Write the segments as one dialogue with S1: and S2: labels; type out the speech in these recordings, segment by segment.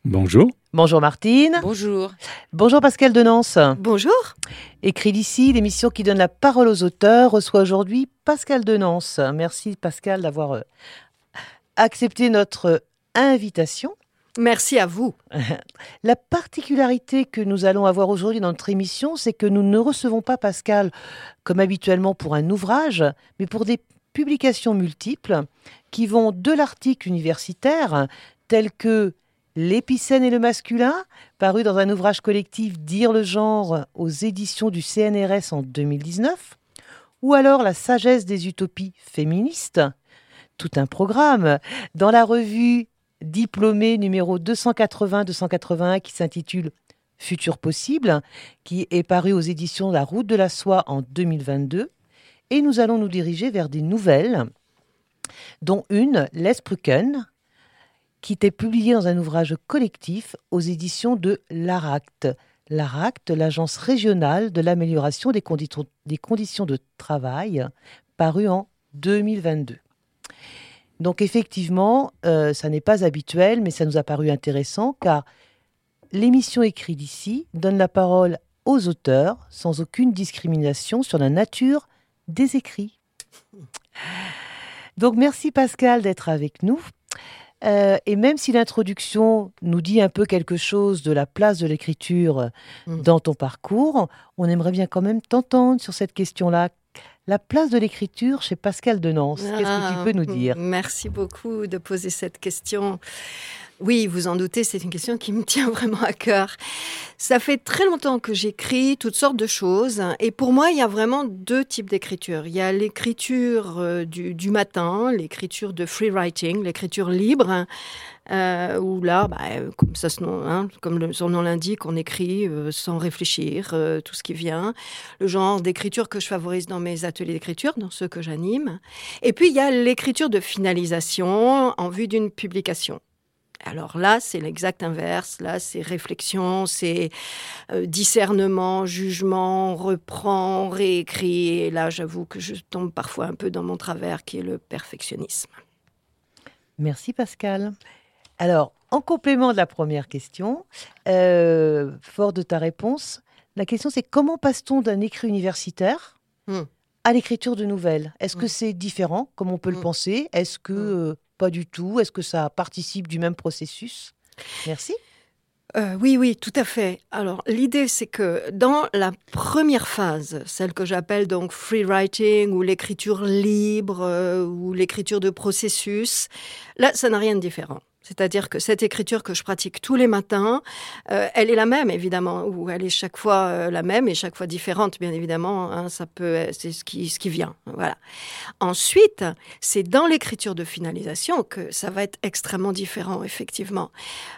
S1: Bonjour.
S2: Bonjour Martine.
S3: Bonjour.
S2: Bonjour Pascal Denance.
S3: Bonjour.
S2: Écrit d'ici, l'émission qui donne la parole aux auteurs reçoit aujourd'hui Pascal Denance. Merci Pascal d'avoir accepté notre invitation.
S3: Merci à vous.
S2: La particularité que nous allons avoir aujourd'hui dans notre émission, c'est que nous ne recevons pas Pascal comme habituellement pour un ouvrage, mais pour des publications multiples qui vont de l'article universitaire tel que L'épicène et le masculin, paru dans un ouvrage collectif Dire le genre aux éditions du CNRS en 2019, ou alors La sagesse des utopies féministes, tout un programme, dans la revue Diplômée numéro 280-281 qui s'intitule Futur possible, qui est paru aux éditions La Route de la Soie en 2022. Et nous allons nous diriger vers des nouvelles, dont une, L'Esbrücken, qui était publiée dans un ouvrage collectif aux éditions de l'ARACT. L'ARACT, l'Agence régionale de l'amélioration des conditions de travail, paru en 2022. Donc effectivement, ça n'est pas habituel, mais ça nous a paru intéressant, car l'émission Écrit d'ici donne la parole aux auteurs, sans aucune discrimination sur la nature des écrits. Donc merci Pascal d'être avec nous. Et même si l'introduction nous dit un peu quelque chose de la place de l'écriture dans ton parcours, on aimerait bien quand même t'entendre sur cette question-là. La place de l'écriture chez Pascal Denance, qu'est-ce que tu peux nous dire ?
S3: Merci beaucoup de poser cette question. Oui, vous en doutez, c'est une question qui me tient vraiment à cœur. Ça fait très longtemps que j'écris toutes sortes de choses. Et pour moi, il y a vraiment deux types d'écriture. Il y a l'écriture du matin, l'écriture de free writing, l'écriture libre, où là, comme son nom l'indique, on écrit sans réfléchir, tout ce qui vient. Le genre d'écriture que je favorise dans mes ateliers d'écriture, dans ceux que j'anime. Et puis, il y a l'écriture de finalisation en vue d'une publication. Alors là, c'est l'exact inverse. Là, c'est réflexion, c'est discernement, jugement, reprend, réécrit. Et là, j'avoue que je tombe parfois un peu dans mon travers, qui est le perfectionnisme.
S2: Merci Pascal. Alors, en complément de la première question, fort de ta réponse, la question c'est comment passe-t-on d'un écrit universitaire à l'écriture de nouvelles ? Est-ce que c'est différent, comme on peut le penser ? Est-ce que pas du tout ? Est-ce que ça participe du même processus ? Merci.
S3: Oui, tout à fait. Alors, l'idée, c'est que dans la première phase, celle que j'appelle donc free writing, ou l'écriture libre, ou l'écriture de processus, là, ça n'a rien de différent. C'est-à-dire que cette écriture que je pratique tous les matins, elle est la même, évidemment, ou elle est chaque fois la même et chaque fois différente, bien évidemment. Hein, c'est ce qui vient. Voilà. Ensuite, c'est dans l'écriture de finalisation que ça va être extrêmement différent, effectivement.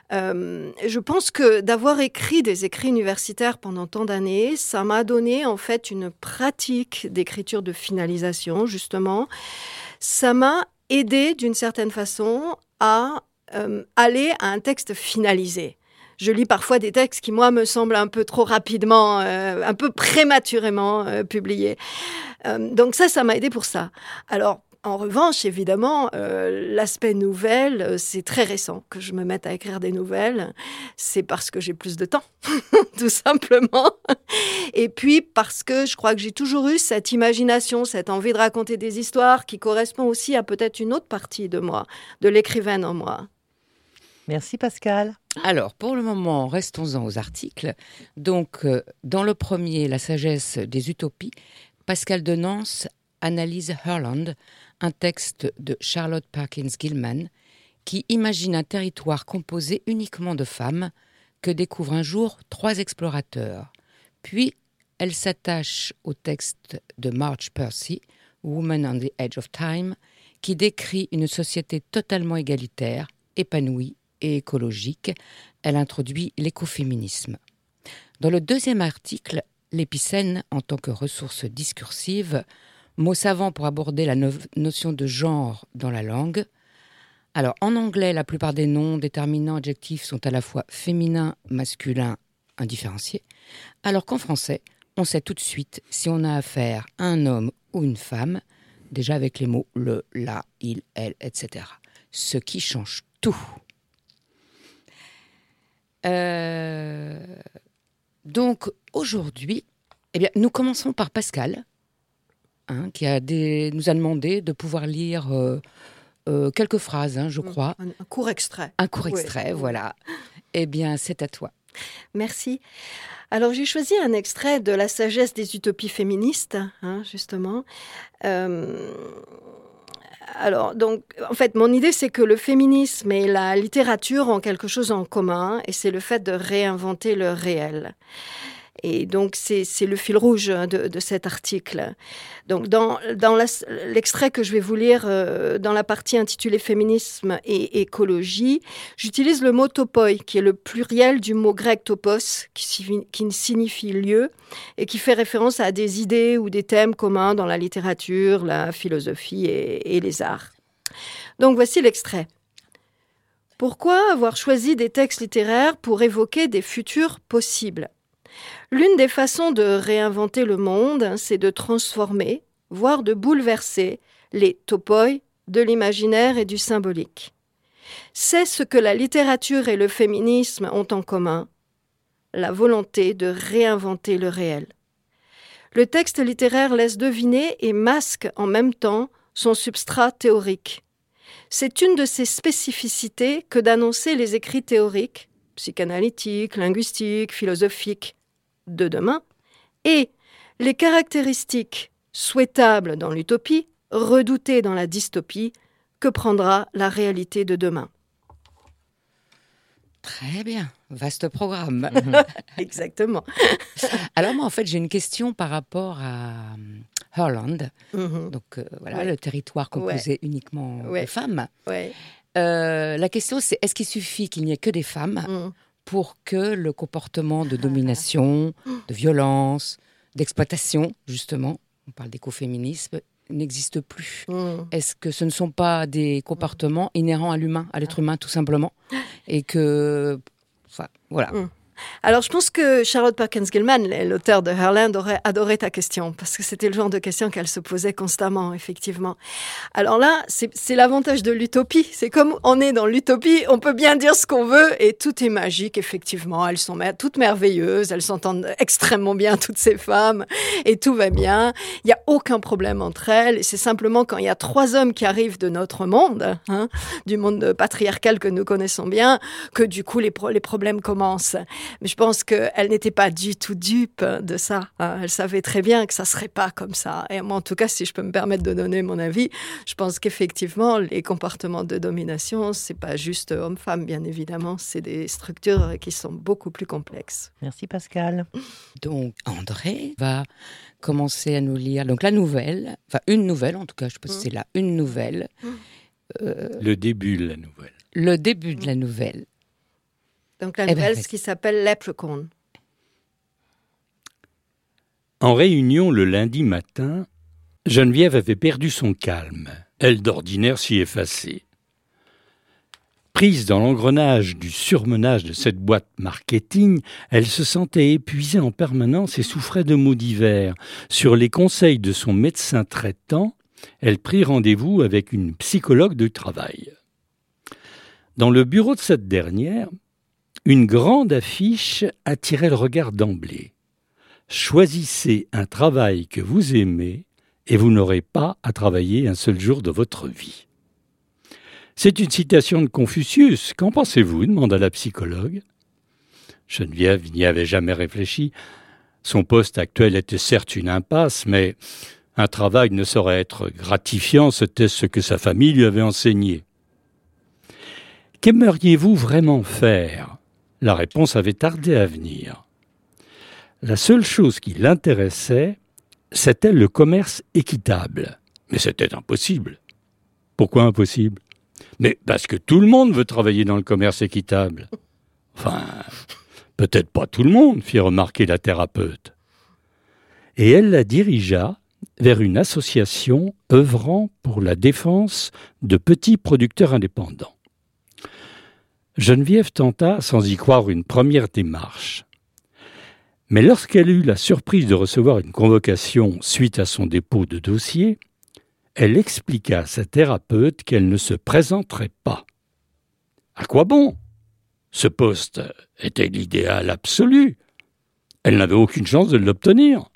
S3: Je pense que d'avoir écrit des écrits universitaires pendant tant d'années, ça m'a donné en fait une pratique d'écriture de finalisation, justement. Ça m'a aidé d'une certaine façon à aller à un texte finalisé. Je lis parfois des textes qui, moi, me semblent un peu trop rapidement, un peu prématurément publiés. Donc ça m'a aidé pour ça. Alors, en revanche, évidemment, l'aspect nouvelle, c'est très récent que je me mette à écrire des nouvelles. C'est parce que j'ai plus de temps, tout simplement. Et puis parce que je crois que j'ai toujours eu cette imagination, cette envie de raconter des histoires qui correspond aussi à peut-être une autre partie de moi, de l'écrivaine en moi.
S2: Merci Pascal.
S1: Alors, pour le moment, restons-en aux articles. Donc, dans le premier, La sagesse des utopies, Pascal Denance analyse Herland, un texte de Charlotte Perkins Gilman, qui imagine un territoire composé uniquement de femmes que découvrent un jour 3 explorateurs. Puis, elle s'attache au texte de Marge Percy, Woman on the Edge of Time, qui décrit une société totalement égalitaire, épanouie et écologique. Elle introduit l'écoféminisme. Dans le deuxième article, l'épicène en tant que ressource discursive, mot savant pour aborder la notion de genre dans la langue. Alors, en anglais, la plupart des noms, déterminants, adjectifs sont à la fois féminins, masculins, indifférenciés, alors qu'en français, on sait tout de suite si on a affaire à un homme ou une femme, déjà avec les mots le, la, il, elle, etc. Ce qui change tout. Donc, aujourd'hui, nous commençons par Pascal, qui nous a demandé de pouvoir lire quelques phrases, je crois.
S3: Un court extrait.
S1: Un court extrait, voilà. C'est à toi.
S3: Merci. Alors, j'ai choisi un extrait de La sagesse des utopies féministes, justement. Alors, donc, en fait, mon idée, c'est que le féminisme et la littérature ont quelque chose en commun, et c'est le fait de réinventer le réel. Et donc, c'est le fil rouge de cet article. Donc, dans l'extrait que je vais vous lire, dans la partie intitulée « Féminisme et écologie », j'utilise le mot « topoi », qui est le pluriel du mot grec « topos », qui signifie « lieu » et qui fait référence à des idées ou des thèmes communs dans la littérature, la philosophie et les arts. Donc, voici l'extrait. Pourquoi avoir choisi des textes littéraires pour évoquer des futurs possibles ? L'une des façons de réinventer le monde, c'est de transformer, voire de bouleverser, les topoi de l'imaginaire et du symbolique. C'est ce que la littérature et le féminisme ont en commun, la volonté de réinventer le réel. Le texte littéraire laisse deviner et masque en même temps son substrat théorique. C'est une de ses spécificités que d'annoncer les écrits théoriques, psychanalytiques, linguistiques, philosophiques, de demain, et les caractéristiques souhaitables dans l'utopie, redoutées dans la dystopie, que prendra la réalité de demain.
S1: Très bien, vaste programme.
S3: Exactement.
S1: Alors moi, en fait, j'ai une question par rapport à Hurland. Donc le territoire composé uniquement de femmes. La question, c'est est-ce qu'il suffit qu'il n'y ait que des femmes pour que le comportement de domination, de violence, d'exploitation, justement, on parle d'écoféminisme, n'existe plus. Est-ce que ce ne sont pas des comportements inhérents à l'humain, à l'être humain, tout simplement, et que... voilà.
S3: Alors, je pense que Charlotte Perkins Gilman, l'auteur de Hurland, aurait adoré ta question, parce que c'était le genre de question qu'elle se posait constamment, effectivement. Alors là, c'est l'avantage de l'utopie. C'est comme on est dans l'utopie, on peut bien dire ce qu'on veut, et tout est magique, effectivement. Elles sont toutes merveilleuses, elles s'entendent extrêmement bien, toutes ces femmes, et tout va bien. Il n'y a aucun problème entre elles. C'est simplement quand il y a 3 hommes qui arrivent de notre monde, du monde patriarcal que nous connaissons bien, que du coup, les problèmes commencent. Mais je pense qu'elle n'était pas du tout dupe de ça. Elle savait très bien que ça ne serait pas comme ça. Et moi, en tout cas, si je peux me permettre de donner mon avis, je pense qu'effectivement, les comportements de domination, ce n'est pas juste homme-femme, bien évidemment. C'est des structures qui sont beaucoup plus complexes.
S2: Merci Pascal.
S1: Donc, André va commencer à nous lire donc la nouvelle, enfin une nouvelle en tout cas, je pense que c'est là une nouvelle.
S4: Le début de la nouvelle.
S1: Le début de la nouvelle.
S3: Donc la nouvelle, ce qui s'appelle Leprechaun.
S4: En réunion le lundi matin, Geneviève avait perdu son calme, elle d'ordinaire si effacée. Prise dans l'engrenage du surmenage de cette boîte marketing, elle se sentait épuisée en permanence et souffrait de maux divers. Sur les conseils de son médecin traitant, elle prit rendez-vous avec une psychologue de travail. Dans le bureau de cette dernière, une grande affiche attirait le regard d'emblée. Choisissez un travail que vous aimez et vous n'aurez pas à travailler un seul jour de votre vie. C'est une citation de Confucius. Qu'en pensez-vous ? Demanda la psychologue. Geneviève n'y avait jamais réfléchi. Son poste actuel était certes une impasse, mais un travail ne saurait être gratifiant, c'était ce que sa famille lui avait enseigné. Qu'aimeriez-vous vraiment faire ? La réponse avait tardé à venir. La seule chose qui l'intéressait, c'était le commerce équitable. Mais c'était impossible. Pourquoi impossible ? Mais parce que tout le monde veut travailler dans le commerce équitable. Enfin, peut-être pas tout le monde, fit remarquer la thérapeute. Et elle la dirigea vers une association œuvrant pour la défense de petits producteurs indépendants. Geneviève tenta, sans y croire, une première démarche. Mais lorsqu'elle eut la surprise de recevoir une convocation suite à son dépôt de dossier, elle expliqua à sa thérapeute qu'elle ne se présenterait pas. À quoi bon ? Ce poste était l'idéal absolu. Elle n'avait aucune chance de l'obtenir.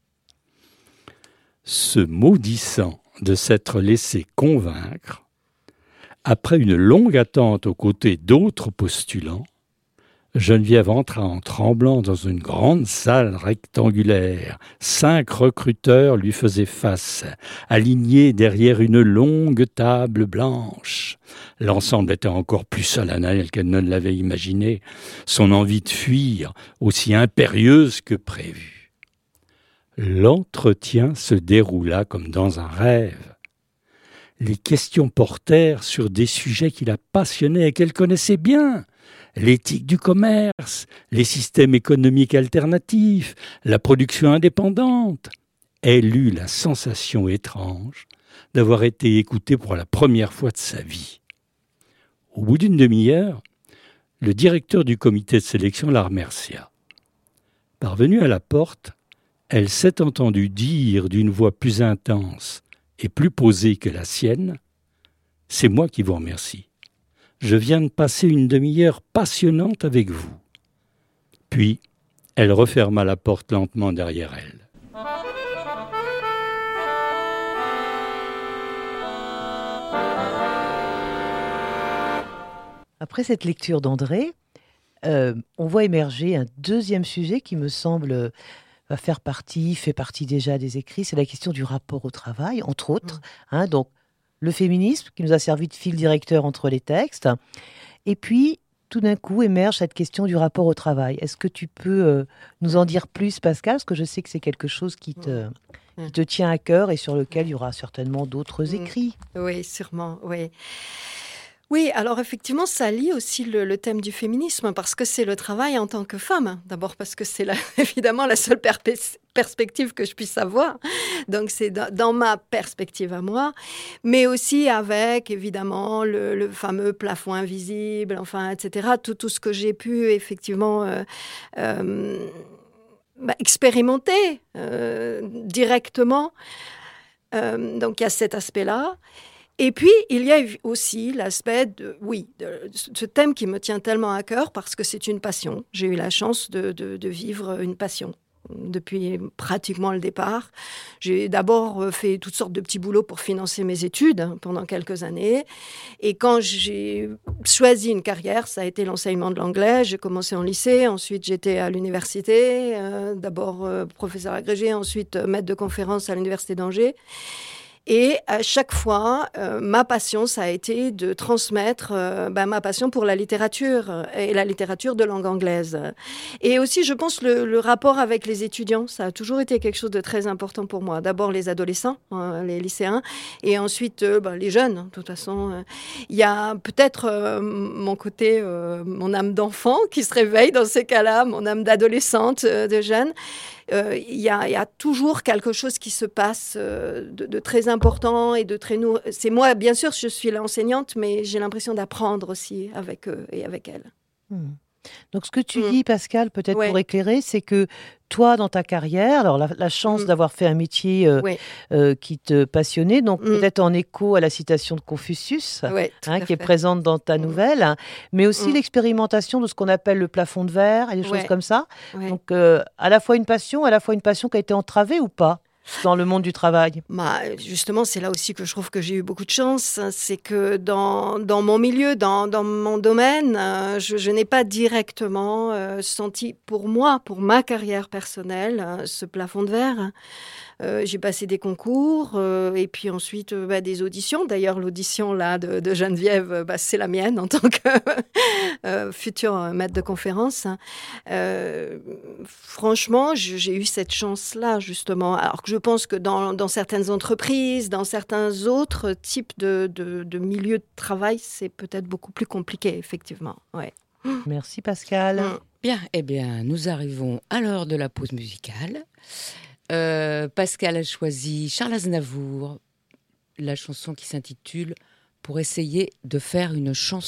S4: Se maudissant de s'être laissé convaincre, après une longue attente aux côtés d'autres postulants, Geneviève entra en tremblant dans une grande salle rectangulaire. 5 recruteurs lui faisaient face, alignés derrière une longue table blanche. L'ensemble était encore plus solennel qu'elle ne l'avait imaginé, son envie de fuir aussi impérieuse que prévue. L'entretien se déroula comme dans un rêve. Les questions portèrent sur des sujets qui la passionnaient et qu'elle connaissait bien. L'éthique du commerce, les systèmes économiques alternatifs, la production indépendante. Elle eut la sensation étrange d'avoir été écoutée pour la première fois de sa vie. Au bout d'une demi-heure, le directeur du comité de sélection la remercia. Parvenue à la porte, elle s'est entendue dire d'une voix plus intense et plus posée que la sienne « C'est moi qui vous remercie. Je viens de passer une demi-heure passionnante avec vous. » Puis, elle referma la porte lentement derrière elle.
S2: Après cette lecture d'André, on voit émerger un deuxième sujet qui me semble fait partie déjà des écrits, c'est la question du rapport au travail, entre autres. Donc, le féminisme qui nous a servi de fil directeur entre les textes. Et puis, tout d'un coup, émerge cette question du rapport au travail. Est-ce que tu peux nous en dire plus, Pascal ? Parce que je sais que c'est quelque chose qui te tient à cœur et sur lequel il y aura certainement d'autres écrits.
S3: Oui, sûrement, oui. Oui, alors effectivement, ça lie aussi le thème du féminisme, parce que c'est le travail en tant que femme. D'abord parce que c'est évidemment la seule perspective que je puisse avoir. Donc c'est dans ma perspective à moi, mais aussi avec évidemment le fameux plafond invisible, enfin, etc. Tout ce que j'ai pu effectivement expérimenter directement. Donc il y a cet aspect-là. Et puis, il y a aussi l'aspect de ce thème qui me tient tellement à cœur parce que c'est une passion. J'ai eu la chance de vivre une passion depuis pratiquement le départ. J'ai d'abord fait toutes sortes de petits boulots pour financer mes études pendant quelques années. Et quand j'ai choisi une carrière, ça a été l'enseignement de l'anglais. J'ai commencé en lycée, ensuite j'étais à l'université, d'abord professeur agrégé, ensuite maître de conférence à l'université d'Angers. Et à chaque fois, ma passion, ça a été de transmettre ma passion pour la littérature et la littérature de langue anglaise. Et aussi, je pense, le rapport avec les étudiants, ça a toujours été quelque chose de très important pour moi. D'abord, les adolescents, les lycéens, et ensuite, les jeunes. De toute façon, il y a peut-être mon côté, mon âme d'enfant qui se réveille dans ces cas-là, mon âme d'adolescente, de jeune. Il y a toujours quelque chose qui se passe de très important et de très nourri. C'est moi, bien sûr, je suis l'enseignante, mais j'ai l'impression d'apprendre aussi avec eux et avec elles.
S2: Donc, ce que tu dis, Pascal, peut-être pour éclairer, c'est que toi, dans ta carrière, alors la chance d'avoir fait un métier qui te passionnait, donc peut-être en écho à la citation de Confucius, qui est présente dans ta nouvelle, mais aussi l'expérimentation de ce qu'on appelle le plafond de verre et des choses comme ça. Donc, à la fois une passion qui a été entravée ou pas dans le monde du travail?
S3: Justement, c'est là aussi que je trouve que j'ai eu beaucoup de chance. C'est que dans mon milieu, dans mon domaine, je n'ai pas directement senti pour ma carrière personnelle, ce plafond de verre. J'ai passé des concours et puis ensuite des auditions. D'ailleurs, l'audition là de Geneviève, c'est la mienne en tant que future maître de conférence. Franchement, j'ai eu cette chance-là, justement. Alors que je pense que dans certaines entreprises, dans certains autres types de milieux de travail, c'est peut-être beaucoup plus compliqué, effectivement. Ouais.
S2: Merci, Pascal.
S1: Bien, nous arrivons à l'heure de la pause musicale. Pascal a choisi Charles Aznavour, la chanson qui s'intitule « Pour essayer de faire une chanson ».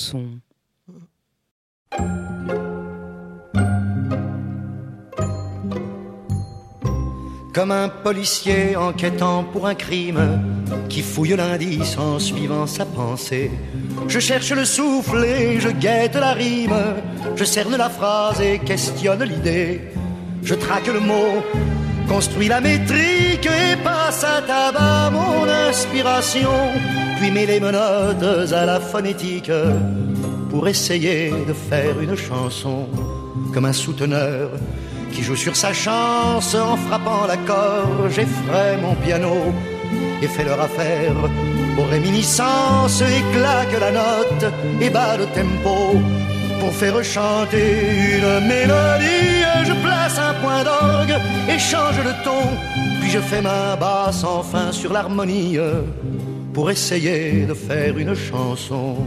S5: Comme un policier enquêtant pour un crime qui fouille l'indice en suivant sa pensée. Je cherche le souffle et je guette la rime, je cerne la phrase et questionne l'idée. je traque le mot, construis la métrique et passe à tabac mon inspiration, puis mets les menottes à la phonétique pour essayer de faire une chanson comme un souteneur qui joue sur sa chance en frappant l'accord. J'effraie mon piano et fais leur affaire aux réminiscences et claque la note et bat le tempo pour faire chanter une mélodie. Je place un point d'orgue et change le ton, puis je fais ma basse enfin sur l'harmonie pour essayer de faire une chanson.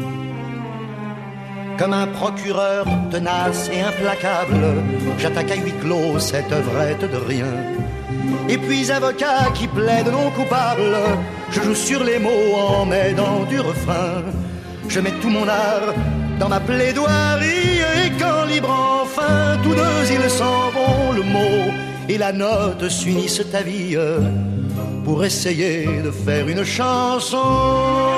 S5: Comme un procureur tenace et implacable, j'attaque à huis clos cette œuvrette de rien. Et puis avocat qui plaide non coupable, je joue sur les mots en m'aidant du refrain. Je mets tout mon art dans ma plaidoirie et quand libre enfin, tous deux ils s'en vont, le mot et la note s'unissent à vie pour essayer de faire une chanson.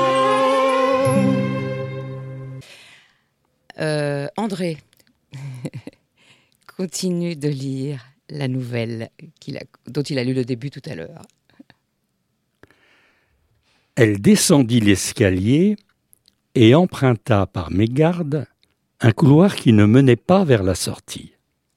S1: André continue de lire la nouvelle dont il a lu le début tout à l'heure.
S4: Elle descendit l'escalier et emprunta par mégarde un couloir qui ne menait pas vers la sortie.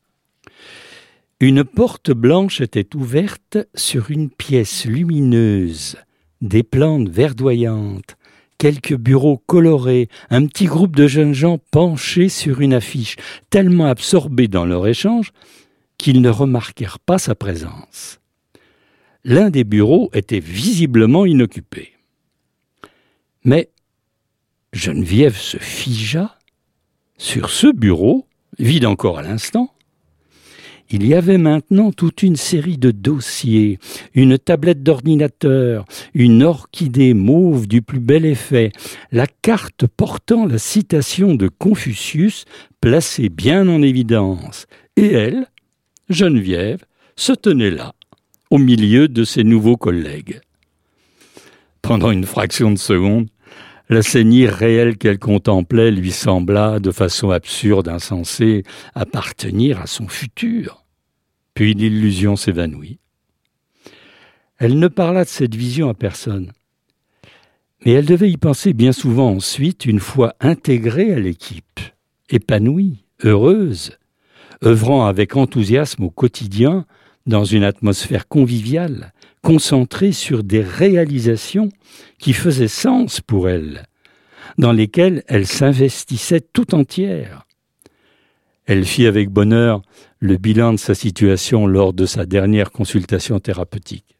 S4: Une porte blanche était ouverte sur une pièce lumineuse, des plantes verdoyantes, quelques bureaux colorés, un petit groupe de jeunes gens penchés sur une affiche, tellement absorbés dans leur échange qu'ils ne remarquèrent pas sa présence. L'un des bureaux était visiblement inoccupé. Mais Geneviève se figea sur ce bureau, vide encore à l'instant. Il y avait maintenant toute une série de dossiers, une tablette d'ordinateur, une orchidée mauve du plus bel effet, la carte portant la citation de Confucius placée bien en évidence. Et elle, Geneviève, se tenait là, au milieu de ses nouveaux collègues. Pendant une fraction de seconde, la scène irréelle qu'elle contemplait lui sembla, de façon absurde, insensée, appartenir à son futur. Puis l'illusion s'évanouit. Elle ne parla de cette vision à personne. Mais elle devait y penser bien souvent ensuite, une fois intégrée à l'équipe, épanouie, heureuse, œuvrant avec enthousiasme au quotidien dans une atmosphère conviviale, concentrée sur des réalisations qui faisaient sens pour elle, dans lesquelles elle s'investissait tout entière. Elle fit avec bonheur le bilan de sa situation lors de sa dernière consultation thérapeutique.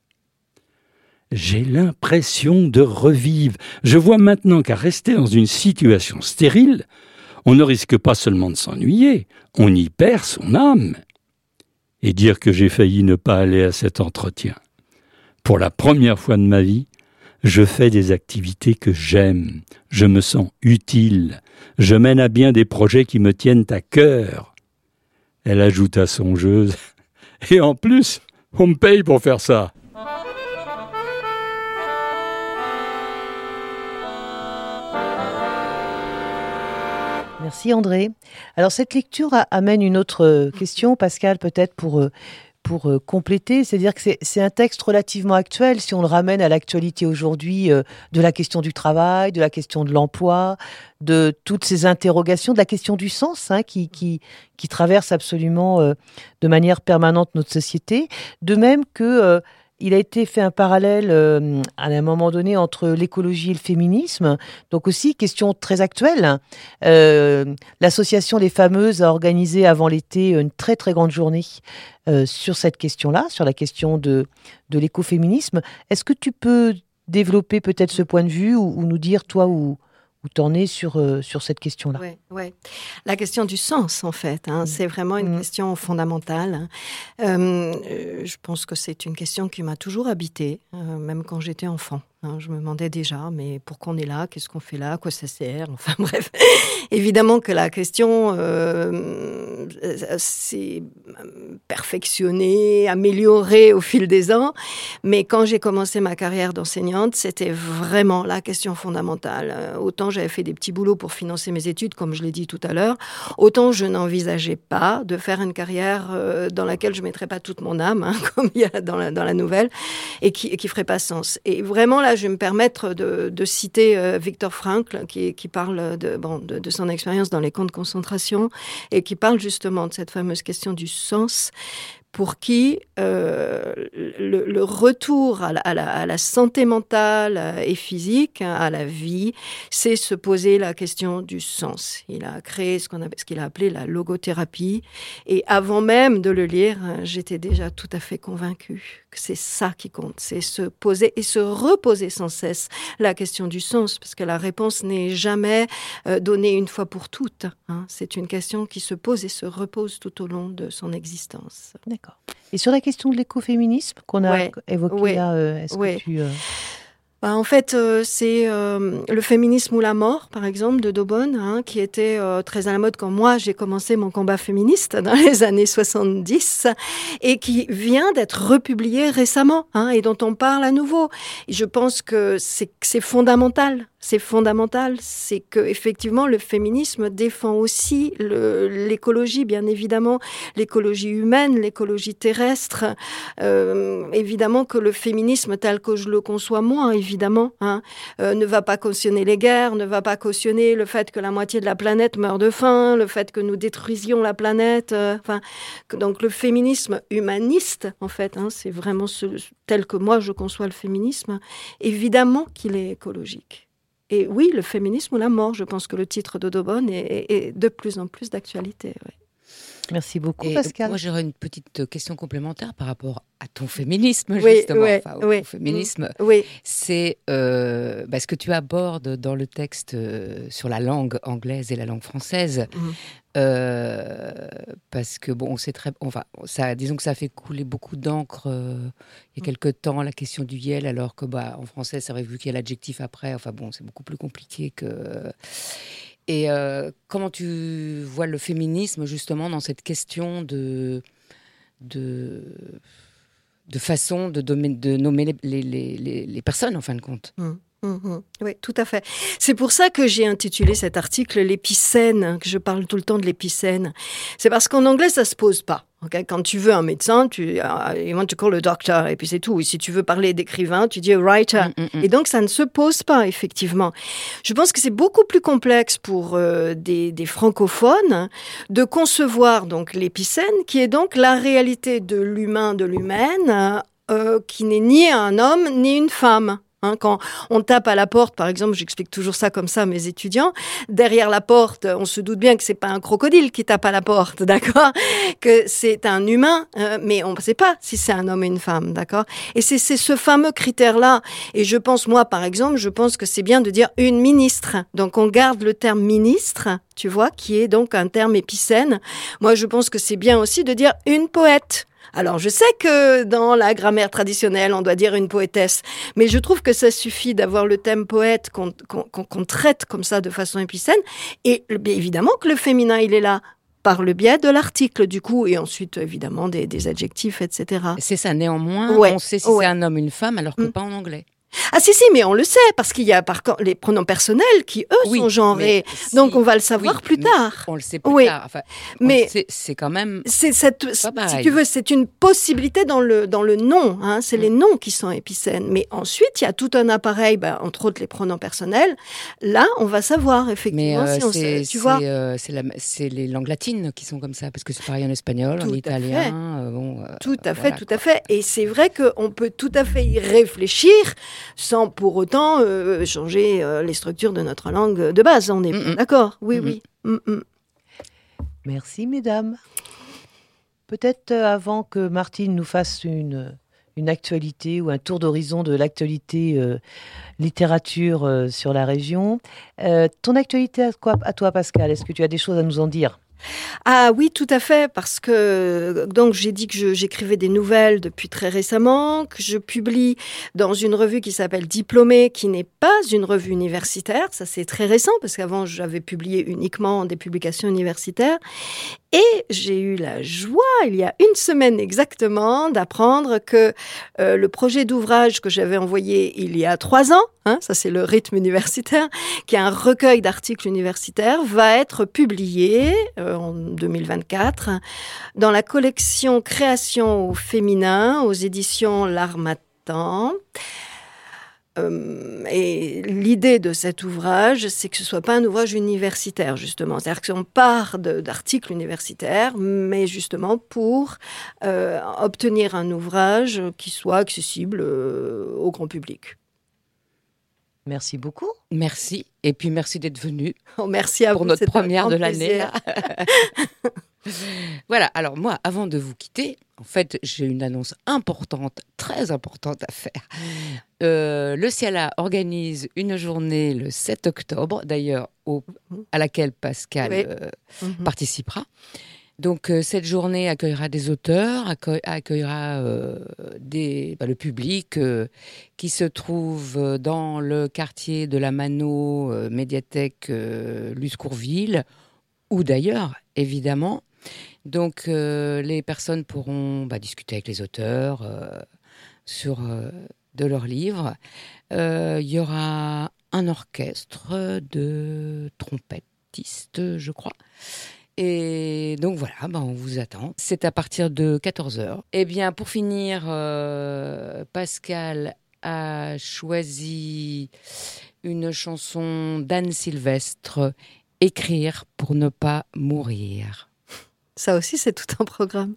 S4: J'ai l'impression de revivre. Je vois maintenant qu'à rester dans une situation stérile, on ne risque pas seulement de s'ennuyer, on y perd son âme. Et dire que j'ai failli ne pas aller à cet entretien. Pour la première fois de ma vie, je fais des activités que j'aime, je me sens utile, je mène à bien des projets qui me tiennent à cœur. Elle ajouta songeuse, et en plus, on me paye pour faire ça.
S2: Merci André. Alors cette lecture amène une autre question, Pascal, peut-être pour compléter, c'est-à-dire que c'est un texte relativement actuel, si on le ramène à l'actualité aujourd'hui, de la question du travail, de la question de l'emploi, de toutes ces interrogations, de la question du sens qui traverse absolument de manière permanente notre société. De même que il a été fait un parallèle à un moment donné entre l'écologie et le féminisme, donc aussi question très actuelle. L'association Les Fameuses a organisé avant l'été une très très grande journée sur cette question-là, sur la question de l'écoféminisme. Est-ce que tu peux développer peut-être ce point de vue ou nous dire, toi, où t'en es sur cette question-là?
S3: Oui. La question du sens, en fait, c'est vraiment une question fondamentale. Je pense que c'est une question qui m'a toujours habitée, même quand j'étais enfant. Hein, je me demandais déjà, mais pourquoi on est là? Qu'est-ce qu'on fait là? À quoi ça sert? Enfin bref, évidemment que la question s'est perfectionnée, améliorée au fil des ans. Mais quand j'ai commencé ma carrière d'enseignante, c'était vraiment la question fondamentale. Autant j'avais fait des petits boulots pour financer mes études, comme je l'ai dit tout à l'heure, autant je n'envisageais pas de faire une carrière dans laquelle je ne mettrais pas toute mon âme, hein, comme il y a dans la nouvelle, et qui ferait pas sens. Et vraiment, là, je vais me permettre de citer Viktor Frankl, qui parle de son expérience dans les camps de concentration, et qui parle justement de cette fameuse question du sens, pour qui le retour à la santé mentale et physique, à la vie, c'est se poser la question du sens. Il a créé ce qu'il a appelé la logothérapie. Et avant même de le lire, j'étais déjà tout à fait convaincue que c'est ça qui compte. C'est se poser et se reposer sans cesse la question du sens, parce que la réponse n'est jamais donnée une fois pour toutes. Hein. C'est une question qui se pose et se repose tout au long de son existence.
S2: D'accord. Et sur la question de l'écoféminisme qu'on a évoquée là, est-ce que tu...
S3: En fait, c'est le féminisme ou la mort, par exemple, de d'Aubonne, hein, qui était très à la mode quand moi, j'ai commencé mon combat féministe dans les années 70 et qui vient d'être republié récemment, hein, et dont on parle à nouveau. Et je pense que c'est fondamental. C'est fondamental, c'est que effectivement le féminisme défend aussi l'écologie, bien évidemment, l'écologie humaine, l'écologie terrestre. Évidemment que le féminisme tel que je le conçois moi, évidemment, hein, ne va pas cautionner les guerres, ne va pas cautionner le fait que la moitié de la planète meurt de faim, le fait que nous détruisions la planète. Donc le féminisme humaniste, en fait, hein, c'est vraiment tel que moi je conçois le féminisme. Évidemment qu'il est écologique. Et oui, le féminisme ou la mort, je pense que le titre d'Audubon est de plus en plus d'actualité. Ouais.
S2: Merci beaucoup, Pascal.
S1: Moi, j'aurais une petite question complémentaire par rapport à ton féminisme, justement, au féminisme.
S3: Oui.
S1: C'est ce que tu abordes dans le texte sur la langue anglaise et la langue française. Parce que on sait disons que ça a fait couler beaucoup d'encre il y a quelque temps, la question du YEL, alors que en français, c'est vrai, vu qu'il y a l'adjectif après, c'est beaucoup plus compliqué que... Et comment tu vois le féminisme justement dans cette question de façon de nommer les personnes en fin de compte?
S3: Oui, tout à fait. C'est pour ça que j'ai intitulé cet article « L'épicène », que je parle tout le temps de l'épicène. C'est parce qu'en anglais, ça se pose pas. Okay? Quand tu veux un médecin, you want to call a doctor, et puis c'est tout. Et si tu veux parler d'écrivain, tu dis a writer. Et donc, ça ne se pose pas, effectivement. Je pense que c'est beaucoup plus complexe pour des francophones de concevoir donc l'épicène, qui est donc la réalité de l'humain, de l'humaine, qui n'est ni un homme, ni une femme. Hein, quand on tape à la porte, par exemple, j'explique toujours ça comme ça à mes étudiants, derrière la porte, on se doute bien que c'est pas un crocodile qui tape à la porte, d'accord? Que c'est un humain, mais on ne sait pas si c'est un homme ou une femme, d'accord? Et c'est ce fameux critère-là. Et je pense, moi, par exemple, que c'est bien de dire une ministre. Donc, on garde le terme ministre, tu vois, qui est donc un terme épicène. Moi, je pense que c'est bien aussi de dire une poète. Alors, je sais que dans la grammaire traditionnelle, on doit dire une poétesse, mais je trouve que ça suffit d'avoir le thème poète qu'on traite comme ça de façon épicène. Et bien évidemment que le féminin, il est là par le biais de l'article, du coup, et ensuite, évidemment, des adjectifs, etc.
S1: C'est ça, néanmoins, on sait si c'est un homme ou une femme, alors que pas en anglais.
S3: Ah si, mais on le sait, parce qu'il y a par contre les pronoms personnels qui, eux, sont genrés. Donc, on va le savoir plus tard.
S1: On le sait plus tard. Enfin, mais c'est quand même
S3: si tu veux, c'est une possibilité dans le nom. Hein, c'est les noms qui sont épicènes. Mais ensuite, il y a tout un appareil, entre autres les pronoms personnels. Là, on va savoir, effectivement, si on sait. Tu vois,
S1: c'est les langues latines qui sont comme ça, parce que c'est pareil en espagnol, en italien.
S3: Tout à fait. Et c'est vrai qu'on peut tout à fait y réfléchir sans pour autant changer les structures de notre langue de base. On est d'accord? Oui.
S2: Merci, mesdames. Peut-être avant que Martine nous fasse une actualité ou un tour d'horizon de l'actualité littérature sur la région, ton actualité à toi, Pascal, est-ce que tu as des choses à nous en dire?
S3: Ah oui, tout à fait, parce que donc j'ai dit que j'écrivais des nouvelles depuis très récemment, que je publie dans une revue qui s'appelle Diplômé, qui n'est pas une revue universitaire. Ça, c'est très récent, parce qu'avant, j'avais publié uniquement des publications universitaires. Et j'ai eu la joie, il y a une semaine exactement, d'apprendre que le projet d'ouvrage que j'avais envoyé il y a 3 ans, ça c'est le rythme universitaire, qui est un recueil d'articles universitaires, va être publié en 2024 dans la collection Création au féminin aux éditions L'Harmattan. Et l'idée de cet ouvrage, c'est que ce ne soit pas un ouvrage universitaire, justement. C'est-à-dire qu'on part d'articles universitaires, mais justement pour obtenir un ouvrage qui soit accessible au grand public.
S2: Merci beaucoup.
S1: Merci. Et puis merci d'être venu.
S3: Merci à vous.
S1: Pour notre première de l'année. Voilà, alors moi, avant de vous quitter, en fait, j'ai une annonce importante, très importante à faire. Le CIALA organise une journée le 7 octobre, d'ailleurs, à laquelle Pascal participera. Donc, cette journée accueillera des auteurs, accueillera le public qui se trouve dans le quartier de la Mano, médiathèque Luce-Courville, ou d'ailleurs, évidemment. Donc, les personnes pourront discuter avec les auteurs sur de leurs livres. Il y aura un orchestre de trompettistes, je crois. Et donc voilà, on vous attend. C'est à partir de 14h. Eh bien, pour finir, Pascal a choisi une chanson d'Anne Sylvestre, « Écrire pour ne pas mourir ».
S3: Ça aussi, c'est tout un programme.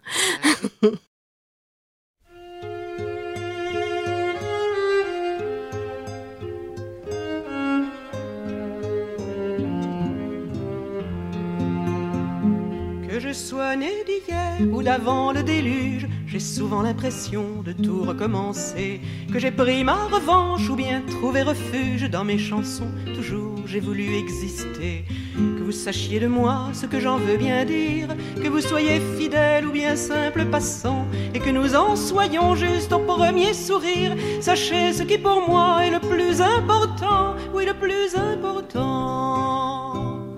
S6: Que je sois né d'hier ou d'avant le déluge, j'ai souvent l'impression de tout recommencer. Que j'ai pris ma revanche ou bien trouvé refuge dans mes chansons, toujours j'ai voulu exister. Que vous sachiez de moi ce que j'en veux bien dire, que vous soyez fidèle ou bien simple passant, et que nous en soyons juste au premier sourire. Sachez ce qui pour moi est le plus important, oui le plus important.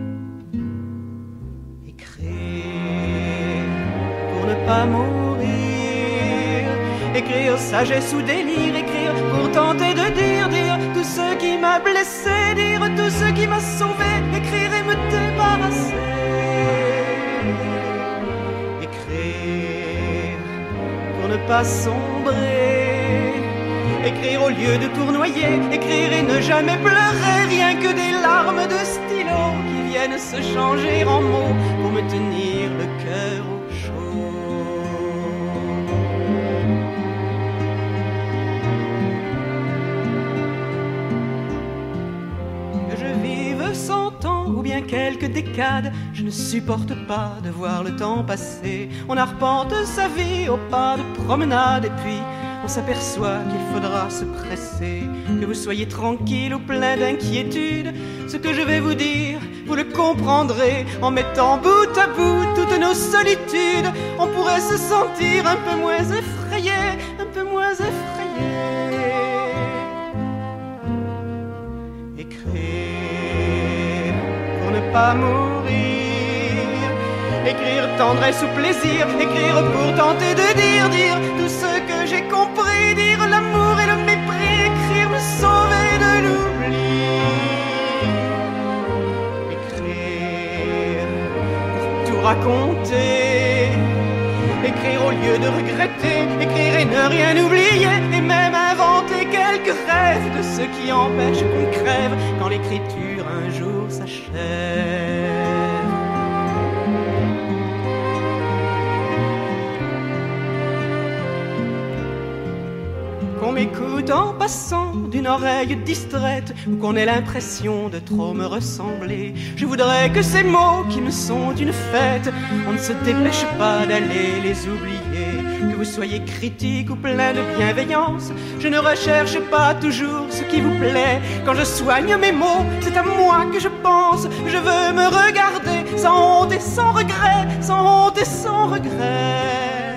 S6: Écrire pour ne pas mourir, écrire sagesse ou délire, écrire pour tenter de dire tout ce qui m'a blessé, dire tout ce qui m'a sauvé, écrire et me débarrasser. Écrire pour ne pas sombrer, écrire au lieu de tournoyer, écrire et ne jamais pleurer, rien que des larmes de stylo qui viennent se changer en mots pour me tenir le cœur au chaud. Que je vive 100 ans ou bien quelques décades, je ne supporte pas de voir le temps passer. On arpente sa vie au pas de promenade et puis on s'aperçoit qu'il faudra se presser. Que vous soyez tranquille ou plein d'inquiétude, ce que je vais vous dire, vous le comprendrez en mettant bout à bout toutes nos solitudes. On pourrait se sentir un peu moins effrayé, un peu moins effrayé. Écrire pour ne pas mourir, écrire tendresse ou plaisir, écrire pour tenter de dire tout ce que j'ai compris, dire l'amour et le mépris, écrire me sauver de l'oubli. Écrire pour tout raconter, écrire au lieu de regretter, écrire et ne rien oublier, et même inventer quelques rêves de ceux qui empêchent qu'on crève quand l'écriture un jour s'achève. Qu'on m'écoute en passant d'une oreille distraite, ou qu'on ait l'impression de trop me ressembler, je voudrais que ces mots qui me sont une fête, on ne se dépêche pas d'aller les oublier. Que vous soyez critique ou plein de bienveillance, je ne recherche pas toujours ce qui vous plaît. Quand je soigne mes mots, c'est à moi que je pense, je veux me regarder sans honte et sans regret, sans honte et sans regret.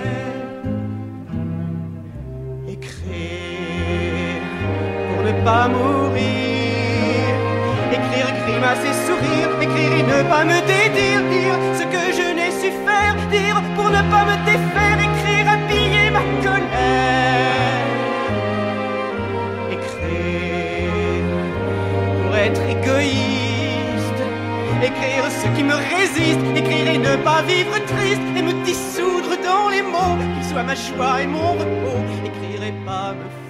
S6: Écrire pour ne pas mourir, écrire, grimacer, sourire, écrire et ne pas me dédire, dire ce que je n'ai su faire, dire pour ne pas me défaire, écrire, habiller ma colère. Écrire pour être égoïste, écrire ce qui me résiste, écrire et ne pas vivre triste, et me dissoudre dans les mots, qui soient ma joie et mon repos, écrire et pas me